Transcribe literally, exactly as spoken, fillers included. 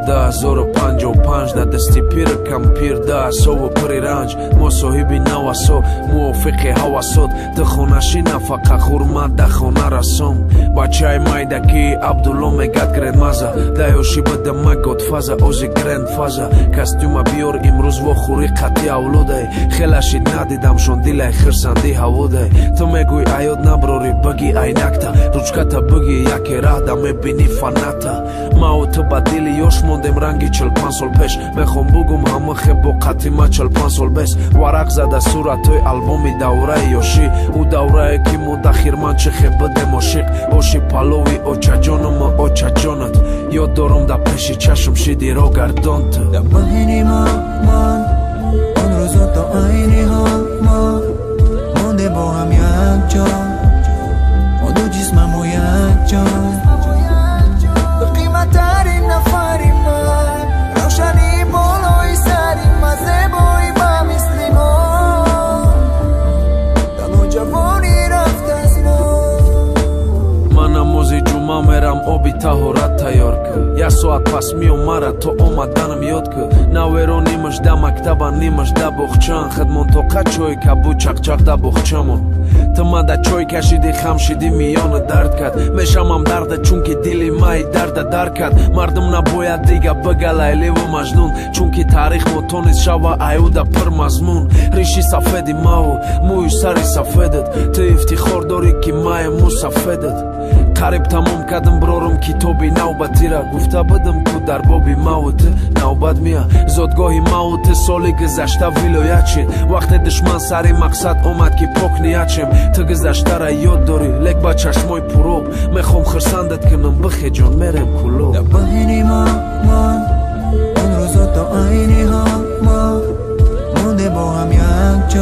ده هزار و پنج و پنج در دستی پیر کم پیر ده سو و پری رنج ما صاحبی نواسو موافق حواسات ده خونشی نفقه خورمت ده خونه رسوم بچه مایدکی عبدالله میگد گرند مزه ده یوشی بده مگود فازه اوزی گرند فازه کستیوم بیار امروز و خوری قطی اولوده خیلشی ندیدم شون دیل خرسندی هووده تو میگوی ایاد نبروری بگی اینکتا روچکتا بگی یکی راه ده میبینی فنتا ما و تو با دیلی یوش موندیم رنگی چل پنج سال پیش میخوام بگم همه خیب با قطیمه چل پنج سال بیس ورق زده صورت توی البومی دوره یوشی او دوره که مدخیر من چه خیب بده مشیق اوشی پالوی اوچا جانم اوچا جانت یاد دارم ده پیشی چشم شیدی رو گردان تو در بینی ما من آن روزا تا اینی ها ما مانده با هم یک جا ما دو جسمم و یک جان به قیمت ترین نفری من روشنی بالای سری مزه بایی با مثل ما دلو جوانی رفت از ما منم موزی جمعه میرم آبی تهارت تیار که یه ساعت پس می اومره تو اومدنم یاد که نویرو نیمش ده مکتبه نیمش ده بخچان خدمون تو قچوی که بود چق چق ده بخچمون تو من ده چوی کشیدی خم شدی میان درد کرد میشم هم درده چون که دیلی مای درد در کرد مردم نباید دیگه بگه لیلی و مجنون چون که تاریخ متونیز شوه ایوده پر مضمون ریشی سفیدی ما و موی سری سفیدت تو افتخار داری که مای مو سفیدت قریب تمام کردم برارم کتابی نوبتی را گفته بدم تو در بابی موت نوبت میا زادگاهی موت سالی گذشته ولایت شد وقت دشمن سری مقصد اومد که پاک نیت شم تو گذشته را یاد داری لک با چشمای پرو میخوام خرسندت کنم بخی جان میرم کلو در بینی ما من آن روزا تا اینی ها ما مانده با هم یک جا